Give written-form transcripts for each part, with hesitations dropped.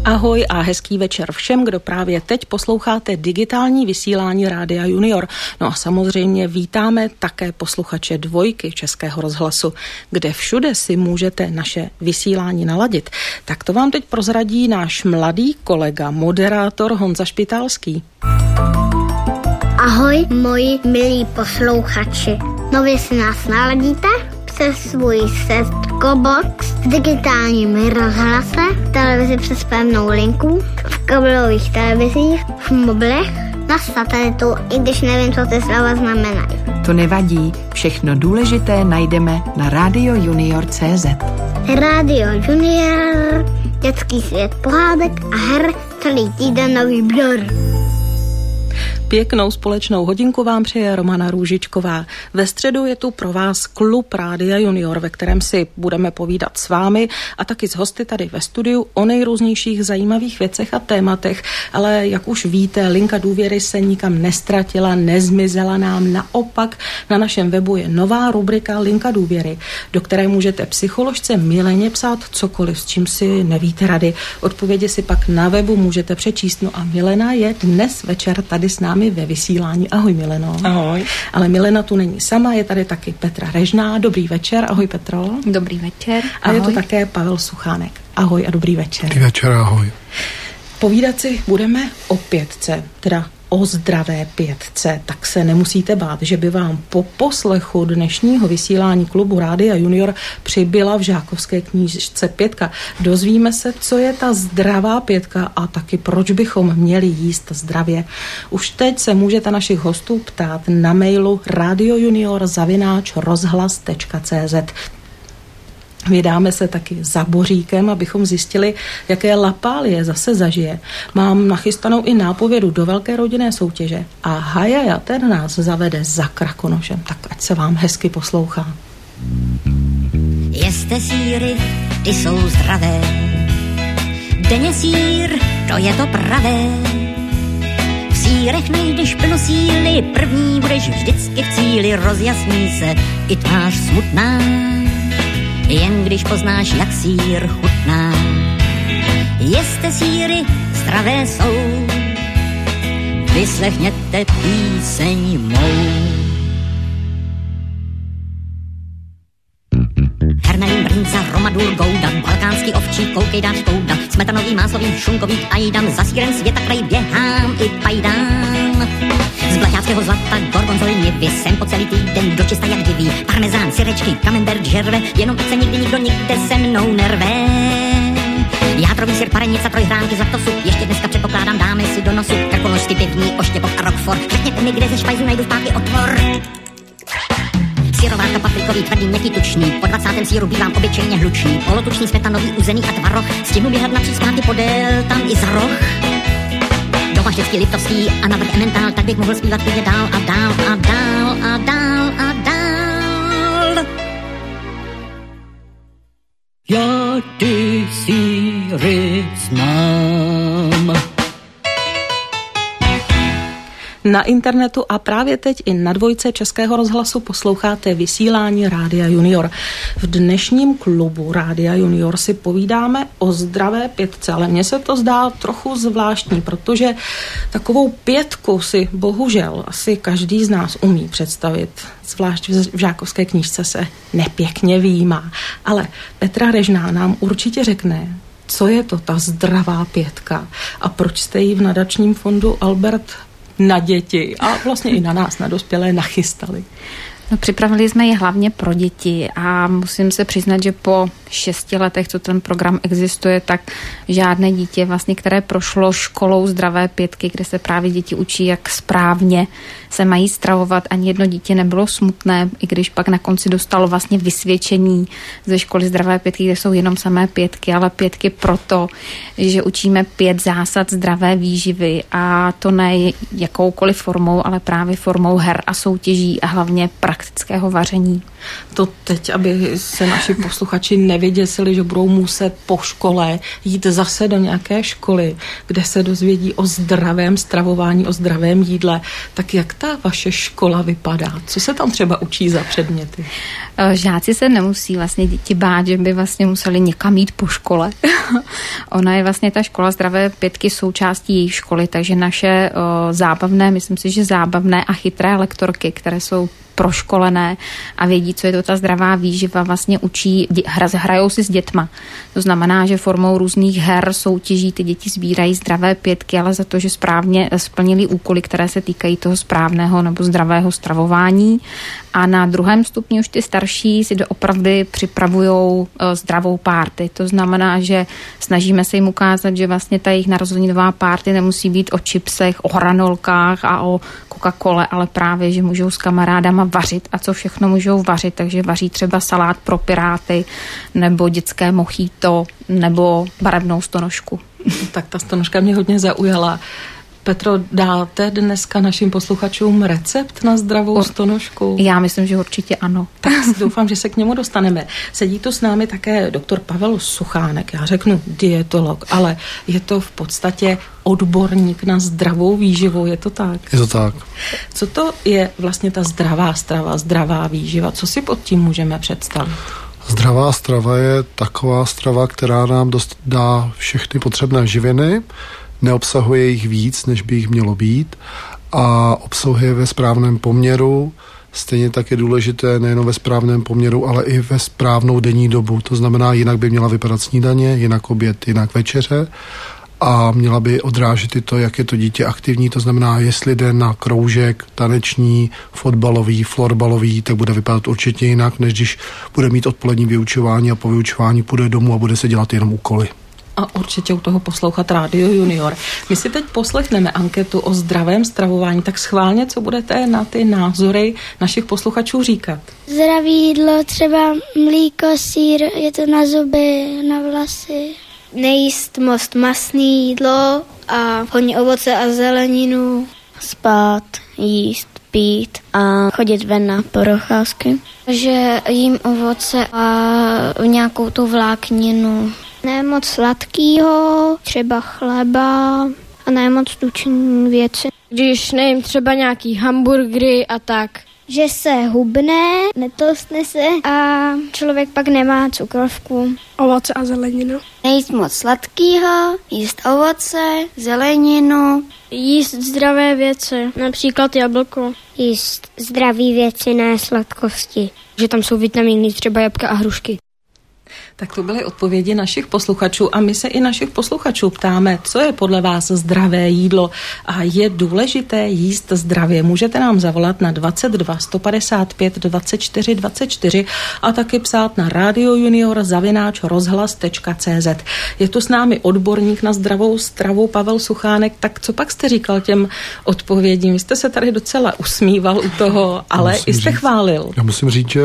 Ahoj a hezký večer všem, kdo právě teď posloucháte digitální vysílání Rádia Junior. No a samozřejmě vítáme také posluchače Dvojky Českého rozhlasu, kde všude si můžete naše vysílání naladit. Tak to vám teď prozradí náš mladý kolega, moderátor Honza Špitálský. Ahoj, moji milí posluchači. Nově si nás naladíte přes svůj setbox v digitálním rozhlase, v televizi přes pevnou linku, v kabelových televizích, v mobilech, na satelitu, i když nevím, co ty slova znamenají. To nevadí, všechno důležité najdeme na radiojunior.cz. Radio Junior, dětský svět pohádek a her, celý týden nový blur. Pěknou společnou hodinku vám přeje Romana Růžičková. Ve středu je tu pro vás klub Rádia Junior, ve kterém si budeme povídat s vámi a taky s hosty tady ve studiu o nejrůznějších zajímavých věcech a tématech. Ale jak už víte, linka důvěry se nikam nestratila, nezmizela nám. Naopak na našem webu je nová rubrika Linka důvěry, do které můžete psycholožce Mileně psát cokoliv, s čím si nevíte rady. Odpovědi si pak na webu můžete přečíst. No a Milena je dnes večer tady s námi ve vysílání. Ahoj, Mileno. Ahoj. Ale Milena tu není sama, je tady taky Petra Režná. Dobrý večer. Ahoj, Petro. Dobrý večer. A ahoj. Je tu také Pavel Suchánek. Ahoj a dobrý večer. Dobrý večer, ahoj. Povídat si budeme o pětce, teda o zdravé pětce, tak se nemusíte bát, že by vám po poslechu dnešního vysílání klubu Rádia Junior přibyla v žákovské knížce pětka. Dozvíme se, co je ta zdravá pětka a taky proč bychom měli jíst zdravě. Už teď se můžete našich hostů ptát na mailu radiojunior@rozhlas.cz. Vydáme se taky za Boříkem, abychom zjistili, jaké lapálie zase zažije. Mám nachystanou i nápovědu do velké rodinné soutěže a Hajaja, ten nás zavede za Krakonošem, tak ať se vám hezky poslouchá. Jeste sýry, ty jsou zdravé. Denně sýr, to je to pravé. V sýrech najdeš plno síly, první budeš vždycky v cíli, rozjasní se i tvář smutná. Jen když poznáš, jak sýr chutná. Jeste sýry, zdravé jsou, vyslechněte píseň mou. Hermelín, brnca, romadur, gouda, balkánský ovčí, koukej dáš kouda, smetanový, máslový, šunkový, ajdam, za sýrem světa kraj běhám i pajdám. Z blaťáckého zlata, gorgonzoly, nivy, jsem po celý týden dočista jak diví. Parmezán, syrečky, camembert, žerve, jenom ať se nikdy nikdo nikde se mnou nerve. Játrový syr, parenica, trojhránky, zlatosup, ještě dneska předpokládám, dáme si do nosu krkonožský, pivní, oštěpok a roquefort. Řekněte mi, kde ze špajzu najdu zpátky otvor. Syrovátka, paprikový, tvrdý, měkký, tučný, po 20. sýru bývám obyčejně hlučný. Polotučný, smětanový, uzený a tvaroh, stihnu běhat napříč zpátky podél, tam i za roh. Doma vždycky liptovský a navrch ementál, tak bych mohl zpívat klidně dál a dál a dál a dál a dál. Já ty sýry znám. Na internetu a právě teď i na Dvojce Českého rozhlasu posloucháte vysílání Rádia Junior. V dnešním klubu Rádia Junior si povídáme o zdravé pětce, ale mně se to zdá trochu zvláštní, protože takovou pětku si bohužel asi každý z nás umí představit. Zvlášť v žákovské knížce se nepěkně vyjímá. Ale Petra Režná nám určitě řekne, co je to ta zdravá pětka a proč jste ji v nadačním fondu Albert na děti a vlastně i na nás, na dospělé, nachystali. No, připravili jsme ji hlavně pro děti a musím se přiznat, že po 6 letech, co ten program existuje, tak žádné dítě, vlastně, které prošlo školou zdravé pětky, kde se právě děti učí, jak správně se mají stravovat, ani jedno dítě nebylo smutné, i když pak na konci dostalo vlastně vysvědčení ze školy zdravé pětky, kde jsou jenom samé pětky, ale pětky proto, že učíme 5 zásad zdravé výživy a to ne jakoukoliv formou, ale právě formou her a soutěží a hlavně prakticky praktického vaření. To teď, aby se naši posluchači nevyděsili, že budou muset po škole jít zase do nějaké školy, kde se dozvědí o zdravém stravování, o zdravém jídle. Tak jak ta vaše škola vypadá? Co se tam třeba učí za předměty? Žáci se nemusí vlastně děti bát, že by vlastně museli někam jít po škole. Ona je vlastně ta škola Zdravé pětky součástí její školy, takže naše zábavné, myslím si, že zábavné a chytré lektorky, které jsou proškolené a vědí, co je to ta zdravá výživa, vlastně učí, hrajou si s dětma. To znamená, že formou různých her, soutěží ty děti sbírají zdravé pětky, ale za to, že správně splnili úkoly, které se týkají toho správného nebo zdravého stravování. A na druhém stupni už ty starší si doopravdy připravujou zdravou párty. To znamená, že snažíme se jim ukázat, že vlastně ta jejich narozeninová párty nemusí být o chipsech, o hranolkách a o Coca-Cole, ale právě, že můžou s kamarádama vařit a co všechno můžou vařit, takže vaří třeba salát pro piráty nebo dětské mojito nebo barevnou stonožku. Tak ta stonožka mě hodně zaujala. Petro, dáte dneska našim posluchačům recept na zdravou stonožku? Já myslím, že určitě ano. Tak doufám, že se k němu dostaneme. Sedí tu s námi také doktor Pavel Suchánek, já řeknu dietolog, ale je to v podstatě odborník na zdravou výživu, je to tak? Je to tak. Co to je vlastně ta zdravá strava, zdravá výživa? Co si pod tím můžeme představit? Zdravá strava je taková strava, která nám dá všechny potřebné živiny, neobsahuje jich víc, než by jich mělo být a obsahuje ve správném poměru. Stejně tak je důležité nejen ve správném poměru, ale i ve správnou denní dobu. To znamená, jinak by měla vypadat snídaně, jinak oběd, jinak večeře a měla by odrážet i to, jak je to dítě aktivní. To znamená, jestli jde na kroužek, taneční, fotbalový, florbalový, tak bude vypadat určitě jinak, než když bude mít odpolední vyučování a po vyučování půjde domů a bude se dělat jenom úkoly. A určitě u toho poslouchat Radio Junior. My si teď poslechneme anketu o zdravém stravování, tak schválně, co budete na ty názory našich posluchačů říkat? Zdraví jídlo, třeba mlíko, sýr, je to na zuby, na vlasy. Nejíst moc masný jídlo a hodně ovoce a zeleninu. Spát, jíst, pít a chodit ven na procházky. Že jím ovoce a nějakou tu vlákninu. Ne moc sladkýho, třeba chleba a ne moc tučné věci. Když nejím třeba nějaký hamburgery a tak. Že se hubne, netlstne se a člověk pak nemá cukrovku. Ovoce a zeleninu. Nejíst moc sladkýho, jíst ovoce, zeleninu. Jíst zdravé věci, například jablko. Jíst zdravé věci, ne sladkosti. Že tam jsou vitamíny, třeba jablka a hrušky. Tak to byly odpovědi našich posluchačů a my se i našich posluchačů ptáme, co je podle vás zdravé jídlo a je důležité jíst zdravě. Můžete nám zavolat na 22 155 24 24 a taky psát na radiojunior@rozhlas.cz. Je tu s námi odborník na zdravou stravu Pavel Suchánek, tak co pak jste říkal těm odpovědím? Vy jste se tady docela usmíval u toho, ale i jste chválil. Já musím říct, že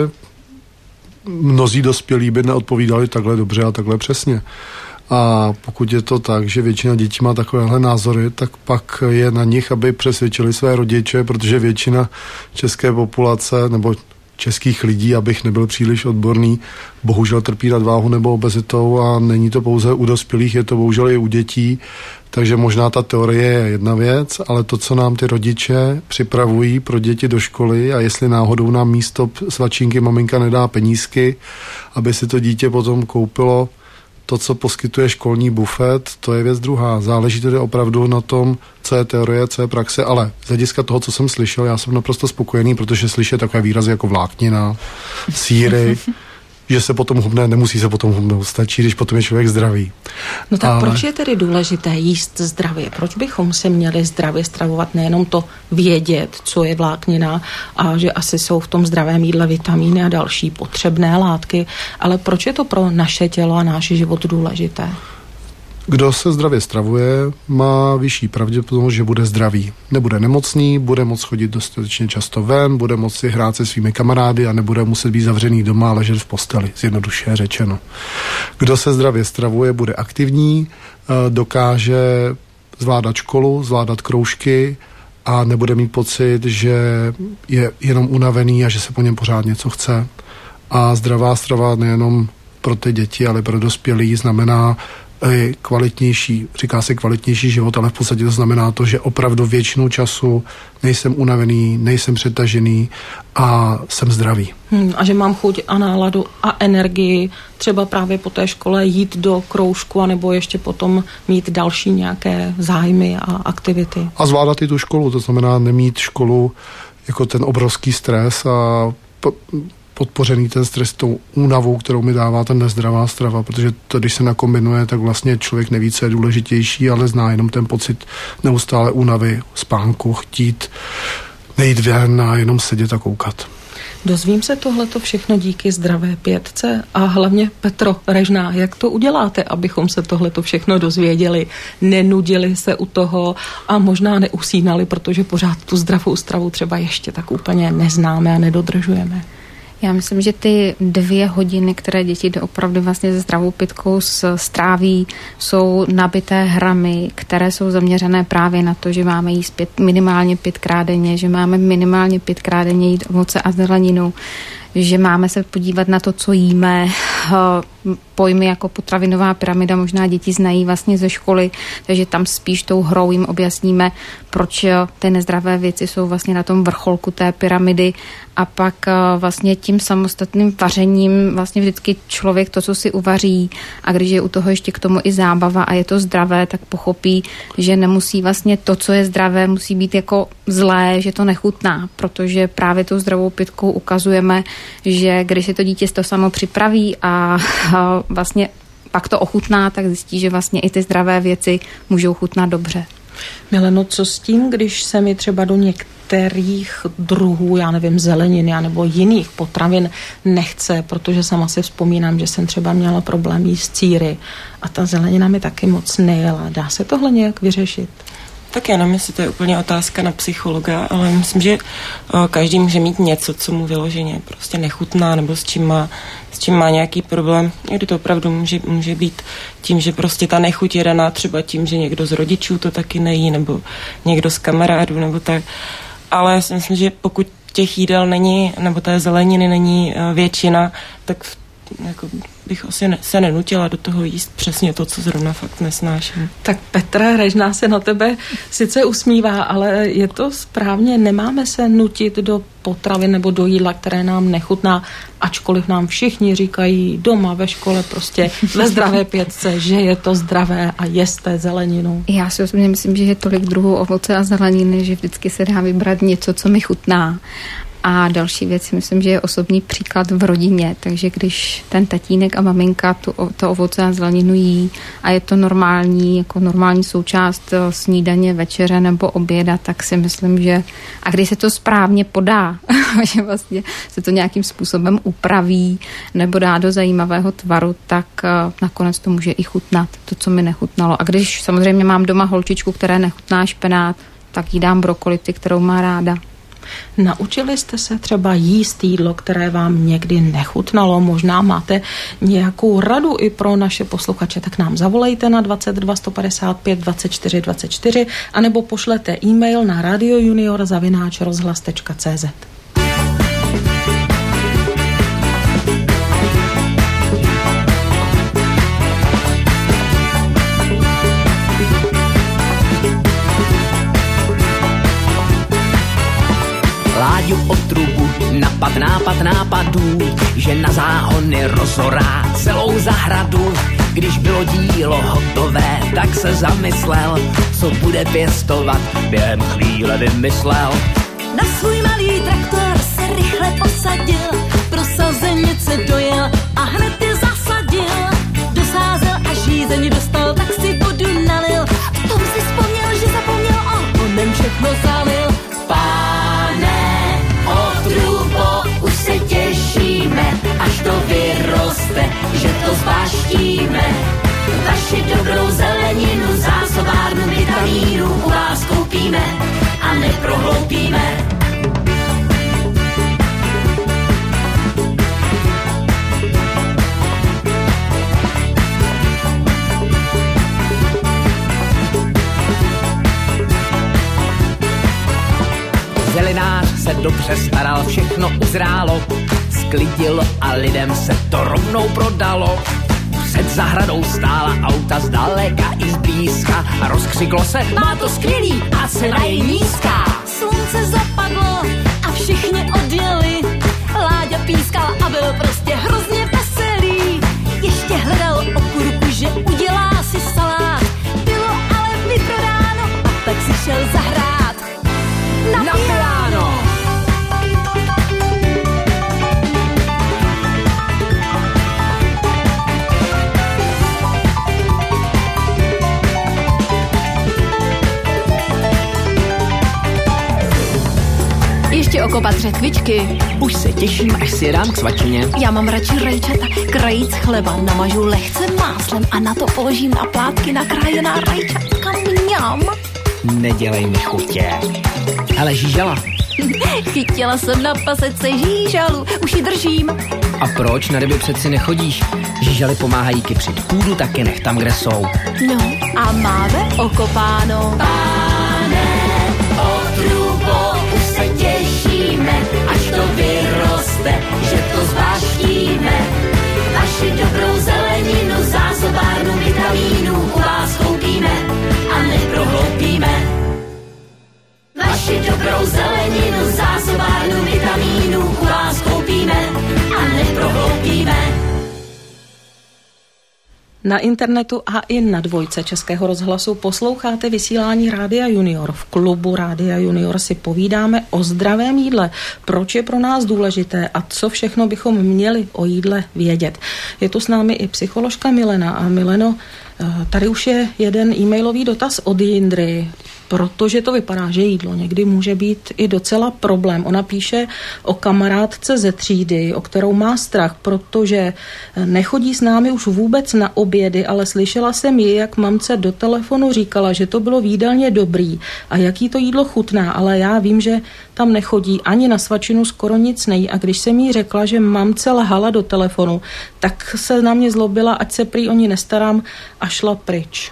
mnozí dospělí by neodpovídali takhle dobře a takhle přesně. A pokud je to tak, že většina dětí má takovéhle názory, tak pak je na nich, aby přesvědčili své rodiče, protože většina české populace nebo českých lidí, abych nebyl příliš odborný, bohužel trpí nadváhu nebo obezitou a není to pouze u dospělých, je to bohužel i u dětí. Takže možná ta teorie je jedna věc, ale to, co nám ty rodiče připravují pro děti do školy a jestli náhodou nám místo svačinky maminka nedá penízky, aby si to dítě potom koupilo to, co poskytuje školní bufet, to je věc druhá. Záleží tedy opravdu na tom, co je teorie, co je praxe, ale z hlediska toho, co jsem slyšel, já jsem naprosto spokojený, protože slyšet takové výrazy jako vláknina, sýry, že se potom hubne, nemusí se potom hubnout, stačí, když potom je člověk zdravý. No tak proč je tedy důležité jíst zdravě? Proč bychom se měli zdravě stravovat, nejenom to vědět, co je vláknina a že asi jsou v tom zdravém jídle vitamíny a další potřebné látky, ale proč je to pro naše tělo a náš život důležité? Kdo se zdravě stravuje, má vyšší pravděpodobnost, že bude zdravý. Nebude nemocný, bude moct chodit dostatečně často ven, bude moct si hrát se svými kamarády a nebude muset být zavřený doma a ležet v posteli, zjednoduše řečeno. Kdo se zdravě stravuje, bude aktivní, dokáže zvládat školu, zvládat kroužky a nebude mít pocit, že je jenom unavený a že se po něm pořád něco chce. A zdravá strava nejenom pro ty děti, ale pro dospělí znamená kvalitnější, říká se kvalitnější život, ale v podstatě to znamená to, že opravdu většinu času nejsem unavený, nejsem přetažený a jsem zdravý. A že mám chuť a náladu a energii třeba právě po té škole jít do kroužku anebo ještě potom mít další nějaké zájmy a aktivity. A zvládat i tu školu, to znamená nemít školu jako ten obrovský stres a podpořený ten stres tou únavou, kterou mi dává ten nezdravá strava, protože to, když se nakombinuje, tak vlastně člověk neví, co je důležitější, ale zná jenom ten pocit neustále únavy, spánku, chtít nejít ven a jenom sedět a koukat. Dozvím se tohleto všechno díky Zdravé pětce a hlavně Petro Režná, jak to uděláte, abychom se tohleto všechno dozvěděli, nenudili se u toho a možná neusínali, protože pořád tu zdravou stravu třeba ještě tak úplně neznáme a nedodržujeme. Já myslím, že ty 2 hodiny, které děti opravdu vlastně se zdravou pitkou stráví, jsou nabité hrami, které jsou zaměřené právě na to, že máme jíst minimálně 5krát denně, že máme minimálně 5krát denně jít ovoce a zeleninu, že máme se podívat na to, co jíme. Pojmy jako potravinová pyramida možná děti znají vlastně ze školy, takže tam spíš tou hrou jim objasníme, proč ty nezdravé věci jsou vlastně na tom vrcholku té pyramidy a pak vlastně tím samostatným vařením vlastně vždycky člověk to, co si uvaří a když je u toho ještě k tomu i zábava a je to zdravé, tak pochopí, že nemusí vlastně to, co je zdravé, musí být jako zlé, že to nechutná, protože právě tou zdravou pitkou ukazujeme, že když si to dítě to samo připraví a vlastně pak to ochutná, tak zjistí, že vlastně i ty zdravé věci můžou chutnat dobře. Mileno, co s tím, když se mi třeba do některých druhů, já nevím, zeleniny nebo jiných potravin nechce, protože sama si vzpomínám, že jsem třeba měla problém jíst sýry a ta zelenina mi taky moc nejela. Dá se tohle nějak vyřešit? Tak já nevím, jestli to je úplně otázka na psychologa, ale myslím, že každý může mít něco, co mu vyloženě prostě nechutná nebo s čím má nějaký problém. Někdy to opravdu může být tím, že prostě ta nechuť je daná třeba tím, že někdo z rodičů to taky nejí nebo někdo z kamarádů nebo tak. Ale já si myslím, že pokud těch jídel není, nebo té zeleniny není většina, tak jako bych asi se nenutila do toho jíst přesně to, co zrovna fakt nesnáším. Tak Petra Režná se na tebe sice usmívá, ale je to správně, nemáme se nutit do potravy nebo do jídla, které nám nechutná, ačkoliv nám všichni říkají doma, ve škole, prostě ve Zdravé pětce, že je to zdravé a jeste zeleninu. Já si osobně myslím, že je tolik druhů ovoce a zeleniny, že vždycky se dá vybrat něco, co mi chutná. A další věc, myslím, že je osobní příklad v rodině, takže když ten tatínek a maminka to ovoce a zeleninu jí a je to normální, jako normální součást snídaně, večeře nebo oběda, tak si myslím, že a když se to správně podá, že vlastně se to nějakým způsobem upraví nebo dá do zajímavého tvaru, tak nakonec to může i chutnat, to, co mi nechutnalo. A když samozřejmě mám doma holčičku, které nechutná špenát, tak jí dám brokolity, kterou má ráda. Naučili jste se třeba jíst jídlo, které vám někdy nechutnalo? Možná máte nějakou radu i pro naše posluchače, tak nám zavolejte na 22 155 24 24 anebo pošlete e-mail na radiojunior@rozhlas.cz. Láďu o trubu, nápad nápadů, že na záhony rozorá celou zahradu. Když bylo dílo hotové, tak se zamyslel, co bude pěstovat, během chvíle vymyslel. Na svůj malý traktor se rychle posadil, pro sazenice dojel a hned je zasadil. Dosázel a žízeň dostal, tak si vodu nalil. V tom si vzpomněl, že zapomněl a onem všechno zalil. Pane, o trubo, už se těšíme, až to vyroste, že to zbaštíme. Vaši dobrou zeleninu, zásobárnu vitamínů u vás koupíme a neprohloupíme. dobře staral, všechno uzrálo, sklidilo a lidem se to rovnou prodalo. Před zahradou stála auta zdaleka i zblízka a rozkřiklo se, má to skvělý a cena je nízká. Slunce zapadlo a všichni odjeli. Láďa pískal a byl prostě hrozně veselý. Ještě hledal okurku, že udělá si salát. Bylo ale vyprodáno a tak si šel zahrát na piano. Ještě okopat řekvičky. Už se těším, až si dám k svačině. Já mám radši rajčata, krajíc chleba, namažu lehce máslem a na to položím na plátky nakrájená rajčatka. Mňam. Nedělej mi chutě. Hele, žížala. Chytila jsem na pasece žížalu, už ji držím. A proč na ryby přeci nechodíš? Žížaly pomáhají kypřit půdu, taky nech tam, kde jsou. No a máme okopáno. Pane, o trubo, už se těšíme, až to vyroste, že to zváštíme. Vaši dobrou zeleninu, zásobárnu vitamínů u vás koupíme a neprohloupíme. Vaši dobrou zeleninu, zásobárnu vitamínů u vás koupíme a neprohloupíme. Na internetu a i na dvojce Českého rozhlasu posloucháte vysílání Rádia Junior. V klubu Rádia Junior si povídáme o zdravém jídle, proč je pro nás důležité a co všechno bychom měli o jídle vědět. Je tu s námi i psycholožka Milena. A Mileno, tady už je jeden e-mailový dotaz od Jindry, protože to vypadá, že jídlo někdy může být i docela problém. Ona píše o kamarádce ze třídy, o kterou má strach, protože nechodí s námi už vůbec na obědy, ale slyšela jsem ji, jak mamce do telefonu říkala, že to bylo v jídelně dobrý a jaký to jídlo chutná, ale já vím, že tam nechodí ani na svačinu, skoro nic nejí. A když jsem jí řekla, že mamce lhala do telefonu, tak se na mě zlobila, ať se prý o ní nestarám a šla pryč.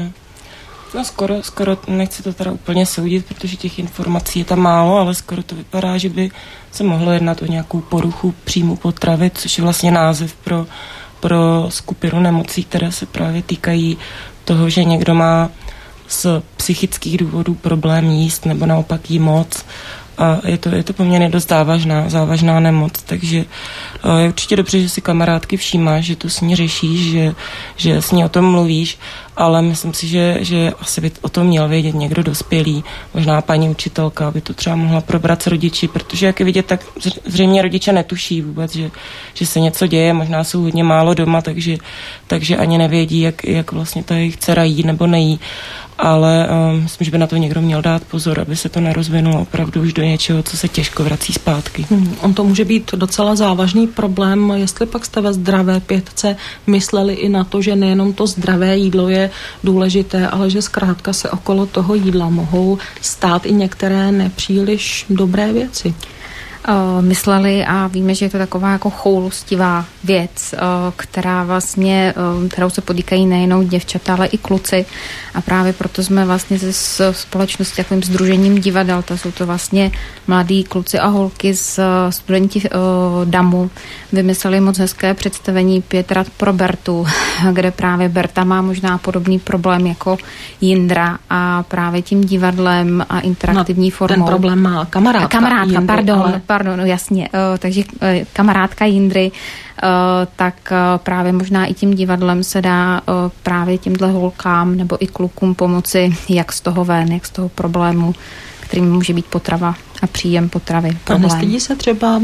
No skoro, nechci to teda úplně soudit, protože těch informací je tam málo, ale skoro to vypadá, že by se mohlo jednat o nějakou poruchu příjmu potravy, což je vlastně název pro skupinu nemocí, které se právě týkají toho, že někdo má z psychických důvodů problém jíst nebo naopak jí moc. A je to poměrně dost závažná nemoc, takže je určitě dobře, že si kamarádky všímáš, že to s ní řešíš, že s ní o tom mluvíš, ale myslím si, že asi by o tom měl vědět někdo dospělý, možná paní učitelka, aby to třeba mohla probrat s rodiči, protože jak je vidět, tak zřejmě rodiče netuší vůbec, že se něco děje, možná jsou hodně málo doma, takže ani nevědí, jak vlastně ta jejich dcera jí nebo nejí. Ale myslím, že by na to někdo měl dát pozor, aby se to nerozvinulo opravdu už do něčeho, co se těžko vrací zpátky. On to může být docela závažný problém, jestli pak jste ve zdravé pětce mysleli i na to, že nejenom to zdravé jídlo je důležité, ale že zkrátka se okolo toho jídla mohou stát i některé nepříliš dobré věci. Mysleli a víme, že je to taková jako choulostivá věc, kterou se potýkají nejenom děvčata, ale i kluci a právě proto jsme vlastně ze společnosti takovým sdružením divadel, to jsou to vlastně mladí kluci a holky z studenti DAMu, vymysleli moc hezké představení 5 rad pro Bertu, kde právě Berta má možná podobný problém jako Jindra a právě tím divadlem a interaktivní formou. Ten problém má kamarádka Jindry, Pardon, jasně. Takže kamarádka Jindry, tak právě možná i tím divadlem se dá právě těmhle holkám nebo i klukům pomoci, jak z toho ven, jak z toho problému, kterým může být potrava a příjem potravy. A nestydí se třeba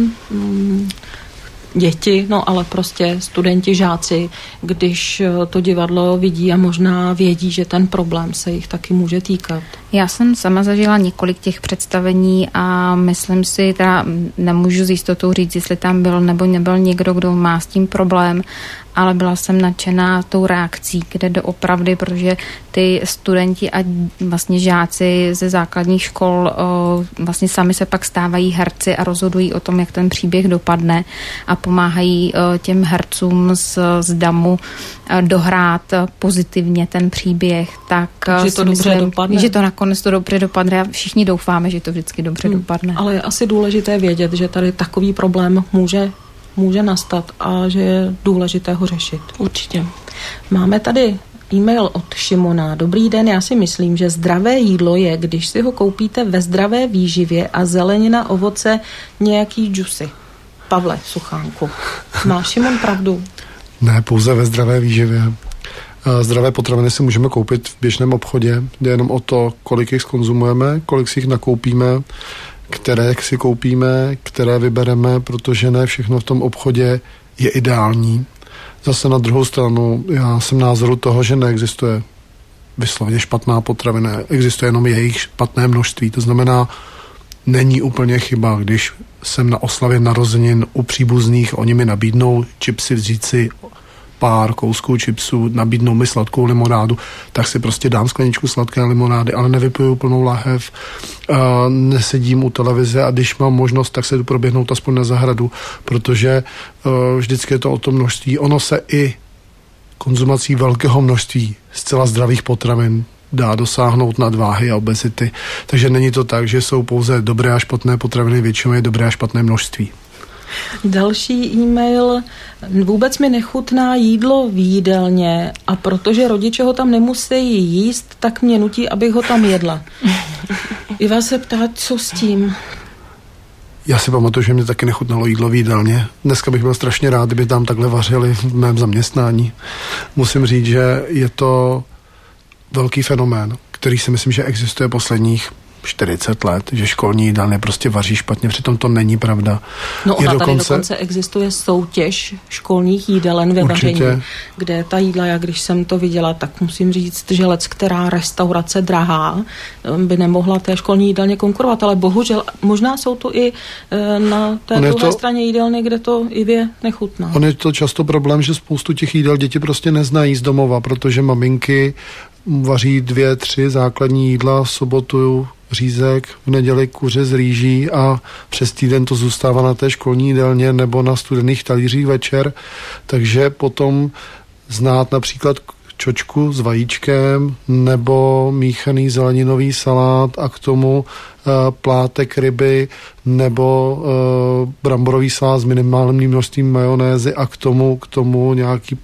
děti, no ale prostě studenti, žáci, když to divadlo vidí a možná vědí, že ten problém se jich taky může týkat. Já jsem sama zažila několik těch představení a myslím si, teda nemůžu s jistotou říct, jestli tam byl nebo nebyl někdo, kdo má s tím problém, ale byla jsem nadšená tou reakcí, kde doopravdy, protože ty studenti a vlastně žáci ze základních škol vlastně sami se pak stávají herci a rozhodují o tom, jak ten příběh dopadne a pomáhají těm hercům z DAMu dohrát pozitivně ten příběh, tak že to dobře dopadne. Že to nakonec to dobře dopadne a všichni doufáme, že to vždycky dobře dopadne. Ale je asi důležité vědět, že tady takový problém může nastat a že je důležité ho řešit. Určitě. Máme tady e-mail od Šimona. Dobrý den, já si myslím, že zdravé jídlo je, když si ho koupíte ve zdravé výživě a zelenina, ovoce, nějaký džusy. Pavle Suchánku. Má Šimon pravdu? Ne, pouze ve zdravé výživě. Zdravé potraviny si můžeme koupit v běžném obchodě. Jde jenom o to, kolik jich skonzumujeme, kolik si jich nakoupíme, které si koupíme, které vybereme, protože ne všechno v tom obchodě je ideální. Zase na druhou stranu, já jsem názoru toho, že neexistuje vysloveně špatná potravina, existuje jenom jejich špatné množství. To znamená, není úplně chyba, když jsem na oslavě narozenin u příbuzných, oni mi nabídnou čipsy, vzít si pár kousků čipsů, nabídnou mi sladkou limonádu, tak si prostě dám skleničku sladké limonády, ale nevypiju plnou lahev, nesedím u televize a když mám možnost, tak se jdu proběhnout aspoň na zahradu, protože vždycky je to o tom množství. Ono se i konzumací velkého množství zcela zdravých potravin dá dosáhnout nadváhy a obezity. Takže není to tak, že jsou pouze dobré a špatné potraviny, většinou je dobré a špatné množství. Další e-mail. Vůbec mi nechutná jídlo v jídelně a protože rodiče ho tam nemusí jíst, tak mě nutí, abych ho tam jedla. I vás se ptát, co s tím? Já si pamatuju, že mě taky nechutnalo jídlo v jídelně. Dneska bych byl strašně rád, kdyby tam takhle vařili v mém zaměstnání. Musím říct, že je to velký fenomén, který si myslím, že existuje posledních 40 let, že školní jídelny prostě vaří špatně, přitom to není pravda. No ona tady dokonce existuje soutěž školních jídelen ve vaření, kde ta jídla, já když jsem to viděla, tak musím říct, že která restaurace drahá by nemohla té školní jídelně konkurovat, ale bohužel možná jsou to i na té druhé straně jídelny, kde to je nechutná. On je to často problém, že spoustu těch jídel děti prostě neznají z domova, protože maminky vaří 2, 3 základní jídla v sobotu, řízek, v neděli kuře z rýží a přes týden to zůstává na té školní jídelně nebo na studených talířích večer, takže potom znát například čočku s vajíčkem nebo míchaný zeleninový salát a k tomu plátek ryby nebo bramborový salát s minimálním množstvím majonézy a k tomu nějaký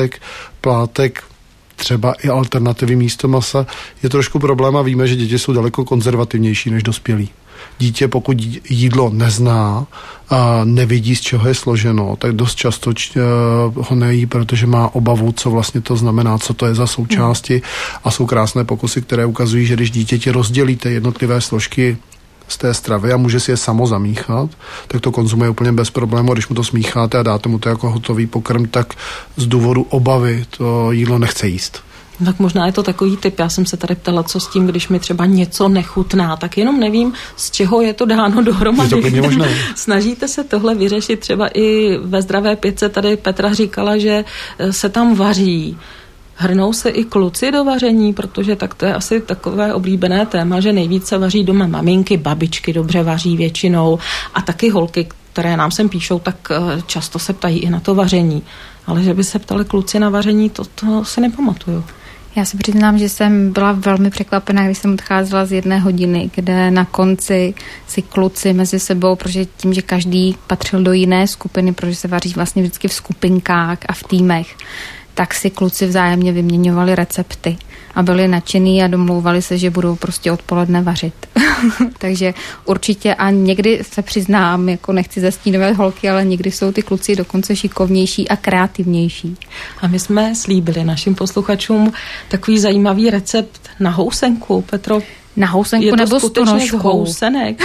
plátek třeba i alternativy místo masa, je trošku problém a víme, že děti jsou daleko konzervativnější než dospělí. Dítě, pokud jídlo nezná a nevidí, z čeho je složeno, tak dost často ho nejí, protože má obavu, co vlastně to znamená, co to je za součásti. A jsou krásné pokusy, které ukazují, že když dítěti rozdělíte jednotlivé složky z té stravy a může si je samo zamíchat, tak to konzumuje úplně bez problému. Když mu to smícháte a dáte mu to jako hotový pokrm, tak z důvodu obavy to jídlo nechce jíst. Tak možná je to takový typ. Já jsem se tady ptala, co s tím, když mi třeba něco nechutná, tak jenom nevím, z čeho je to dáno dohromady. Je to klidně možné. Snažíte se tohle vyřešit třeba i ve Zdravé pětce. Tady Petra říkala, že se tam vaří. Hrnou se i kluci do vaření, protože tak to je asi takové oblíbené téma, že nejvíce vaří doma maminky, babičky dobře vaří většinou a taky holky, které nám sem píšou, tak často se ptají i na to vaření. Ale že by se ptali kluci na vaření, to si nepamatuju. Já si přiznám, že jsem byla velmi překvapená, když jsem odcházela z 1 hodiny, kde na konci si kluci mezi sebou, protože tím, že každý patřil do jiné skupiny, protože se vaří vlastně vždycky v skupinkách a v týmech, tak si kluci vzájemně vyměňovali recepty a byli nadšený a domlouvali se, že budou prostě odpoledne vařit. Takže určitě a někdy se přiznám, jako nechci zastínovat holky, ale někdy jsou ty kluci dokonce šikovnější a kreativnější. A my jsme slíbili našim posluchačům takový zajímavý recept na housenku, Petro. Na housenku nebo stonožkou. Housenek.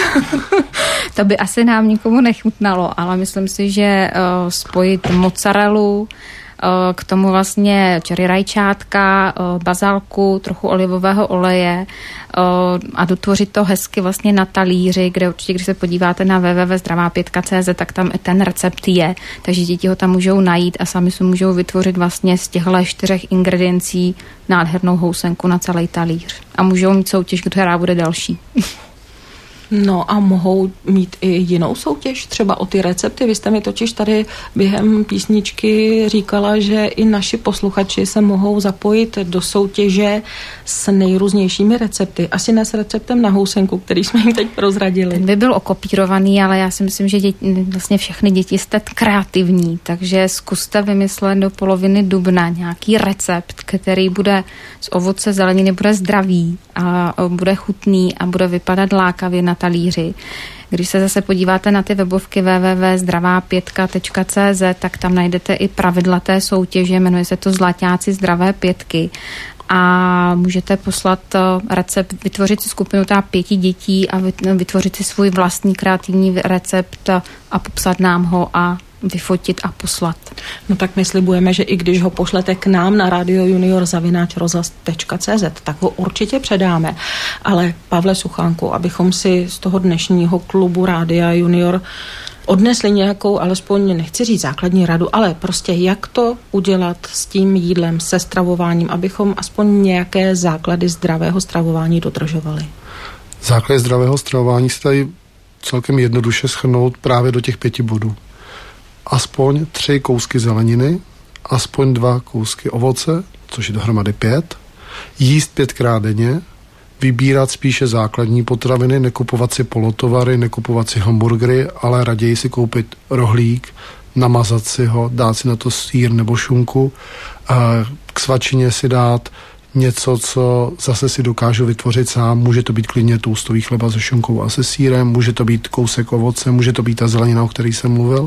To by asi nám nikomu nechutnalo, ale myslím si, že spojit mozzarellu, k tomu vlastně čery rajčátka, bazalku, trochu olivového oleje a dotvořit to hezky vlastně na talíři, kde určitě, když se podíváte na www.zdravá5.cz, tak tam ten recept je, takže děti ho tam můžou najít a sami si můžou vytvořit vlastně z těchto 4 ingrediencí nádhernou housenku na celý talíř. A můžou mít soutěž, která bude další. No a mohou mít i jinou soutěž, třeba o ty recepty. Vy jste mi totiž tady během písničky říkala, že i naši posluchači se mohou zapojit do soutěže s nejrůznějšími recepty. Asi ne s receptem na housenku, který jsme jim teď prozradili. Ten by byl okopírovaný, ale já si myslím, že vlastně všechny děti jste kreativní, takže zkuste vymyslet do poloviny dubna nějaký recept, který bude z ovoce, zeleniny, bude zdravý a bude chutný a bude vypadat lákavě na talíři. Když se zase podíváte na ty webovky www.zdravá5.cz, tak tam najdete i pravidla té soutěže, jmenuje se to Zlaťáci zdravé pětky a můžete poslat recept, vytvořit si skupinu 5 dětí a vytvořit si svůj vlastní kreativní recept a popsat nám ho a vyfotit a poslat. No tak my slibujeme, že i když ho pošlete k nám na radiojunior@rozhlas.cz, tak ho určitě předáme. Ale Pavle Suchánku, abychom si z toho dnešního klubu Rádia Junior odnesli nějakou, alespoň nechci říct základní radu, ale prostě jak to udělat s tím jídlem, se stravováním, abychom aspoň nějaké základy zdravého stravování dodržovali. Základy zdravého stravování se tady celkem jednoduše shrnout právě do těch 5 bodů. Aspoň 3 kousky zeleniny, aspoň 2 kousky ovoce, což je dohromady 5, jíst 5krát denně, vybírat spíše základní potraviny, nekupovat si polotovary, nekupovat si hamburgery, ale raději si koupit rohlík, namazat si ho, dát si na to sýr nebo šunku, k svačině si dát něco, co zase si dokážu vytvořit sám. Může to být klidně toustový chleba se šunkou a se sýrem, může to být kousek ovoce, může to být ta zelenina, o který jsem mluvil.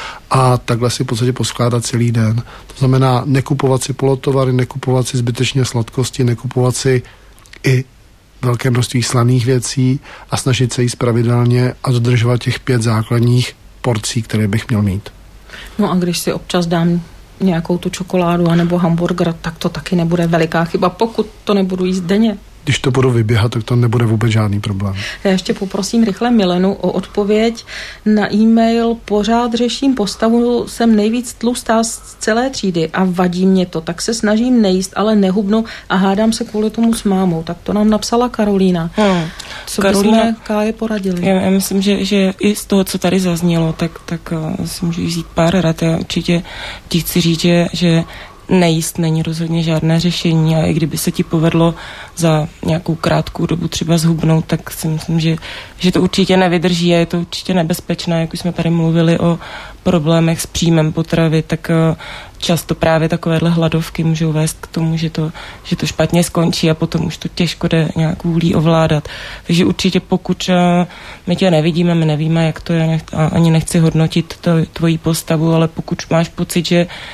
A takhle si v podstatě poskládat celý den. To znamená nekupovat si polotovary, nekupovat si zbytečně sladkosti, nekupovat si i velké množství slaných věcí a snažit se jíst pravidelně a dodržovat těch 5 základních porcí, které bych měl mít. No a když si občas dám nějakou tu čokoládu anebo hamburger, tak to taky nebude veliká chyba, pokud to nebudu jíst denně. Když to budu vyběhat, tak to nebude vůbec žádný problém. Já ještě poprosím rychle Milenu o odpověď na e-mail. Pořád řeším postavu, jsem nejvíc tlustá z celé třídy a vadí mě to, tak se snažím nejíst, ale nehubnu a hádám se kvůli tomu s mámou. Tak to nám napsala Karolína. Co bychom Káje poradili? Já myslím, že i z toho, co tady zaznělo, tak si můžu vzít pár rad. Já určitě ti chci říct, že nejíst není rozhodně žádné řešení a i kdyby se ti povedlo za nějakou krátkou dobu třeba zhubnout, tak si myslím, že to určitě nevydrží a je to určitě nebezpečné, jak už jsme tady mluvili o problémech s příjmem potravy, tak často právě takovéhle hladovky můžou vést k tomu, že to špatně skončí a potom už to těžko jde nějak vůlí ovládat. Takže určitě pokud my tě nevidíme, my nevíme, jak to je, a ani nechci hodnotit tvoji postavu, ale pokud máš pocit,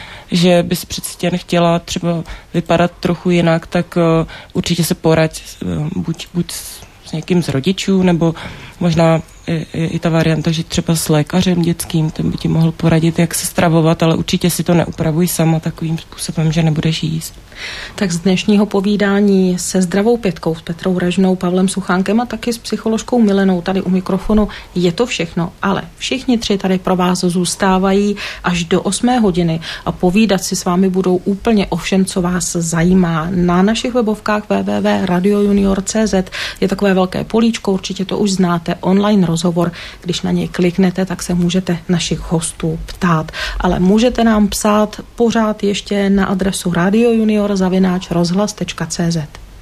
že bys přeci jen chtěla třeba vypadat trochu jinak, tak určitě se poraď buď s někým z rodičů, nebo možná i ta varianta, že třeba s lékařem dětským, ten by ti mohl poradit, jak se stravovat, ale určitě si to neupravuj sama takovým způsobem, že nebudeš jíst. Tak z dnešního povídání se zdravou pětkou, s Petrou Režnou, Pavlem Suchánkem a taky s psycholožkou Milenou tady u mikrofonu je to všechno, ale všichni 3 tady pro vás zůstávají až do 8 hodiny a povídat si s vámi budou úplně o všem, co vás zajímá. Na našich webovkách www.radiojunior.cz je takové velké políčko, určitě to už znáte, online rozhovor. Když na něj kliknete, tak se můžete našich hostů ptát. Ale můžete nám psát pořád ještě na adresu radiojunior@rozhlas.cz.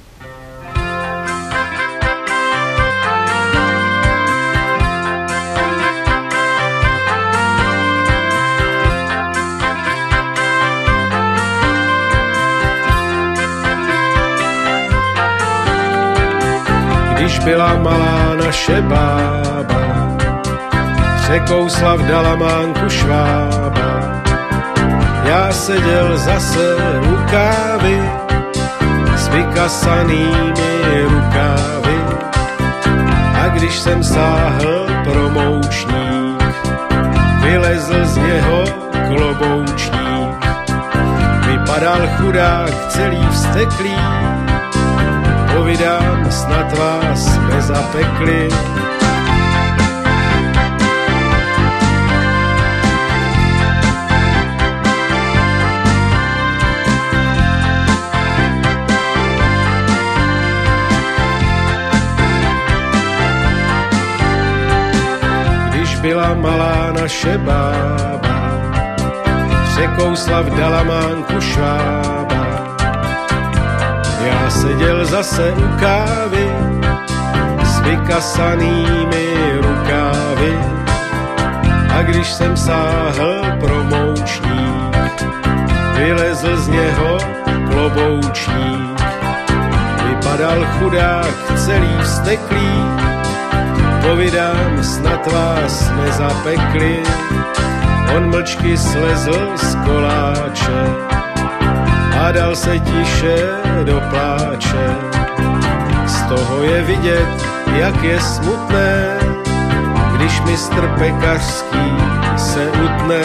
Když byla malá naše bába, překousla v Dalamánku švába. Já seděl zase u kávy s vykasanými rukávy. A když jsem sáhl promoučník, vylezl z něho kloboučník. Vypadal chudák celý vzteklý, povídám, snad vás nezapekli. byla malá naše bába, překousla v Dalamánku švába. Já seděl zase u kávy s vykasanými rukávy, a když jsem sáhl promoučník, vylezl z něho kloboučník. Vypadal chudák celý vzteklý, povídám, snad vás nezapekli. On mlčky slezl z koláče a dal se tiše do pláče. Z toho je vidět, jak je smutné, když mistr pekařský se utne.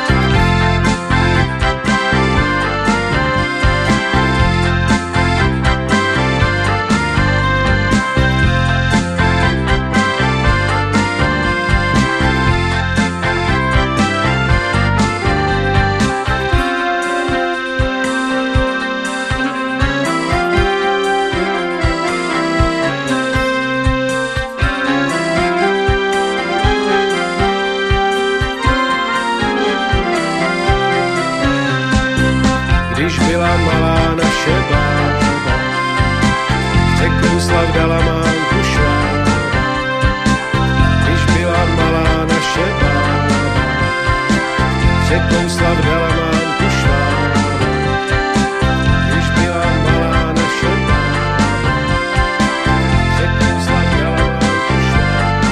Když byla malá naše bába, překousla v Dalamánku švába. Když byla malá naše bába, překousla v Dalamánku švába. Když byla malá naše bába, překousla v Dalamánku švába.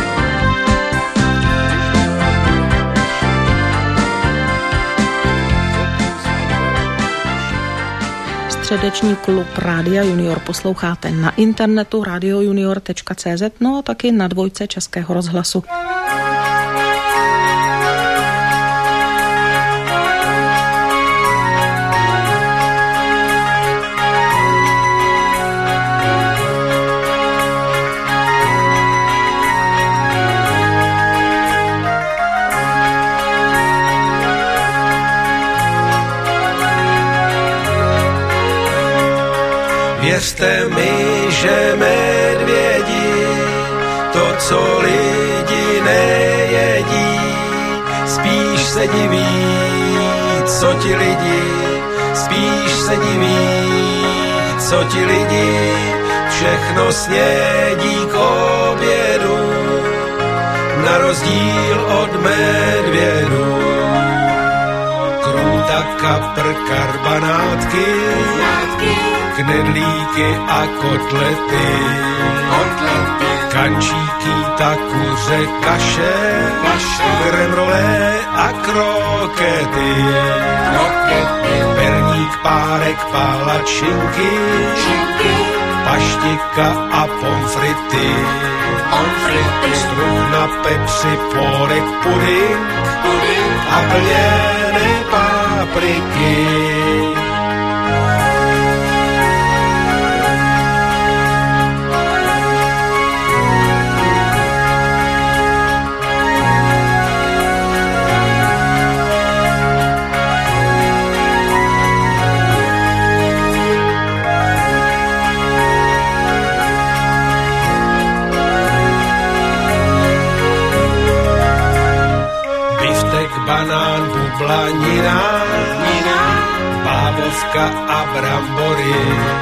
Středeční klub Rádia Junior posloucháte na internetu radiojunior.cz, no a taky na dvojce Českého rozhlasu. Věřte mi, že medvědi to, co lidi nejedí, spíš se diví, co ti lidi, spíš se diví, co ti lidi všechno snědí k obědu, na rozdíl od medvědů. Krůta, kapr, karbanátky, knedlíky a kotlety, kančíky, ta kuře, kaše, kremrolé a krokety, perník, párek, pálačinky, paštika a pomfrity, struh na pepři, porek, puding a plněné papriky. Banán, bublanina, bábovka a brambory,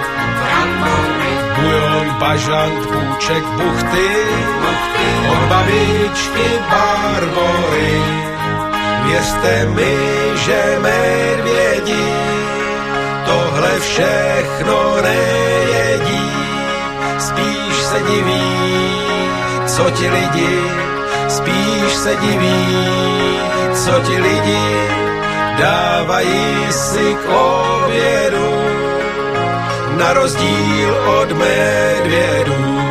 bujon, bažant, bůček, buchty, od babičky Barbory. Věřte mi, že medvědi tohle všechno nejedí, spíš se diví, co ti lidi, spíš se diví, co ti lidi dávají si k obědu, na rozdíl od medvědů.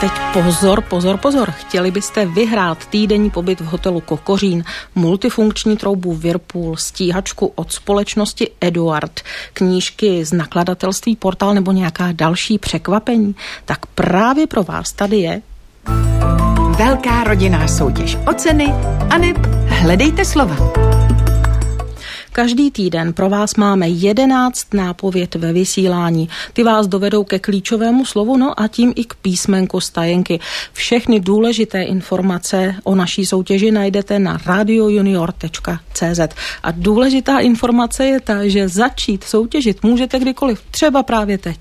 teď pozor. Chtěli byste vyhrát týdenní pobyt v hotelu Kokořín, multifunkční troubu Whirlpool, stíhačku od společnosti Eduard, knížky z nakladatelství Portál nebo nějaká další překvapení? Tak právě pro vás tady je velká rodinná soutěž o ceny aneb hledejte slova. Každý týden pro vás máme 11 nápověd ve vysílání. Ty vás dovedou ke klíčovému slovu, no a tím i k písmenku z tajenky. Všechny důležité informace o naší soutěži najdete na radiojunior.cz. A důležitá informace je ta, že začít soutěžit můžete kdykoliv, třeba právě teď.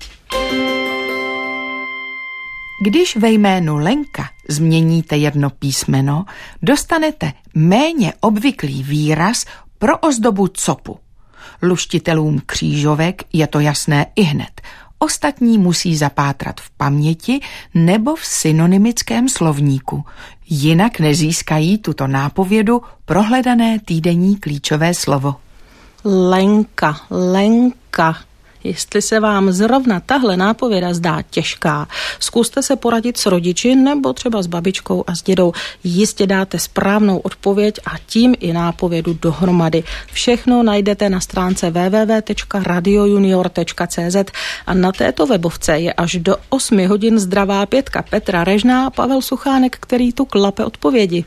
Když ve jménu Lenka změníte jedno písmeno, dostanete méně obvyklý výraz pro ozdobu copu. Luštitelům křížovek je to jasné ihned. Ostatní musí zapátrat v paměti nebo v synonymickém slovníku. Jinak nezískají tuto nápovědu prohledané týdenní klíčové slovo. Lenka. Jestli se vám zrovna tahle nápověda zdá těžká, zkuste se poradit s rodiči nebo třeba s babičkou a s dědou. Jistě dáte správnou odpověď a tím i nápovědu dohromady. Všechno najdete na stránce www.radiojunior.cz a na této webovce je až do 8 hodin zdravá pětka Petra Režná a Pavel Suchánek, který tu klape odpovědi.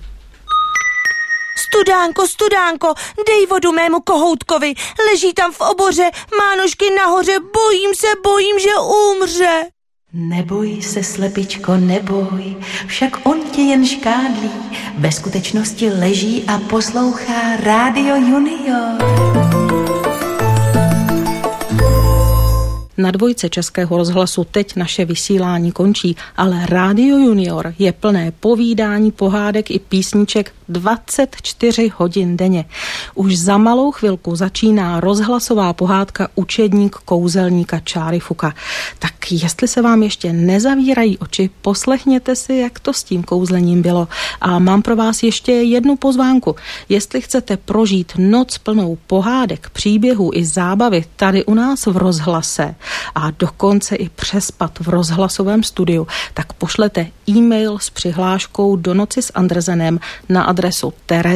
Studánko, dej vodu mému kohoutkovi. Leží tam v oboře, má nožky nahoře, bojím, že umře. Neboj se, slepičko, neboj, však on tě jen škádlí. Ve skutečnosti leží a poslouchá Rádio Junior. Na dvojce Českého rozhlasu teď naše vysílání končí, ale Rádio Junior je plné povídání, pohádek i písniček 24 hodin denně. Už za malou chvilku začíná rozhlasová pohádka Učedník kouzelníka Čáryfuka. Tak jestli se vám ještě nezavírají oči, poslechněte si, jak to s tím kouzlením bylo. A mám pro vás ještě jednu pozvánku. Jestli chcete prožít noc plnou pohádek, příběhů i zábavy tady u nás v rozhlase a dokonce i přespat v rozhlasovém studiu, tak pošlete e-mail s přihláškou do Noci s Andresenem na adresu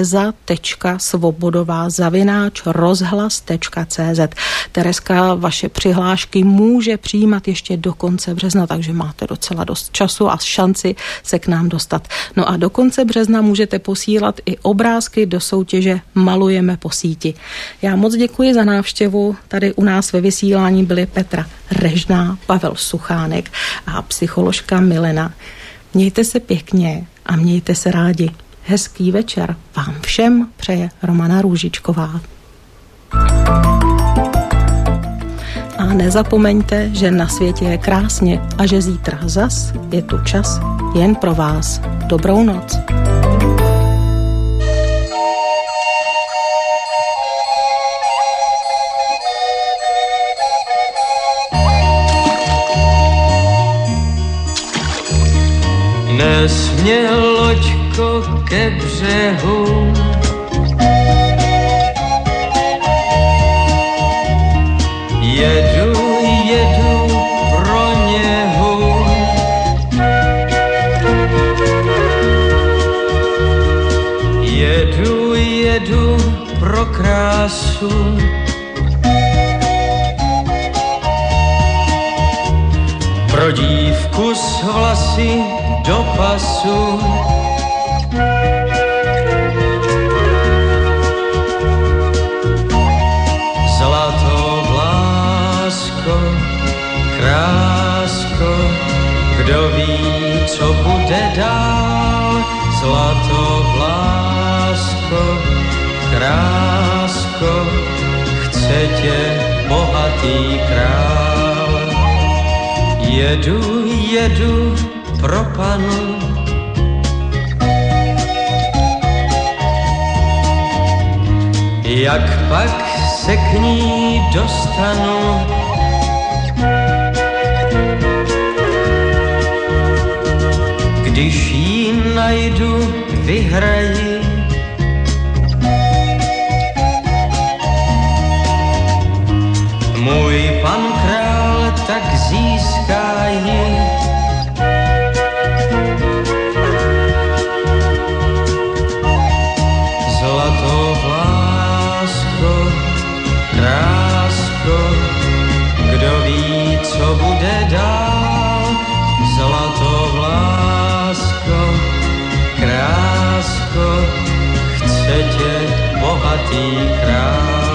tereza.svobodová@rozhlas.cz. Tereska vaše přihlášky může přijímat ještě do konce března, takže máte docela dost času a šanci se k nám dostat. No a do konce března můžete posílat i obrázky do soutěže Malujeme po síti. Já moc děkuji za návštěvu. Tady u nás ve vysílání byly Petra Režná, Pavel Suchánek a psycholožka Milena. Mějte se pěkně a mějte se rádi. Hezký večer vám všem přeje Romana Růžičková. A nezapomeňte, že na světě je krásně a že zítra zas je tu čas jen pro vás. Dobrou noc. Nesměl loďko ke břehu, jedu pro něhu. Jedu pro krásu, pro dívku s vlasy do pasu. Zlatovlásko, krásko, kdo ví, co bude dál. Zlatovlásko, krásko, chce tě bohatý král. Jedu pro panu, jak pak se k ní dostanu. Když ji najdu, vyhraji. Můj pan král tak získá ji. zlatý král.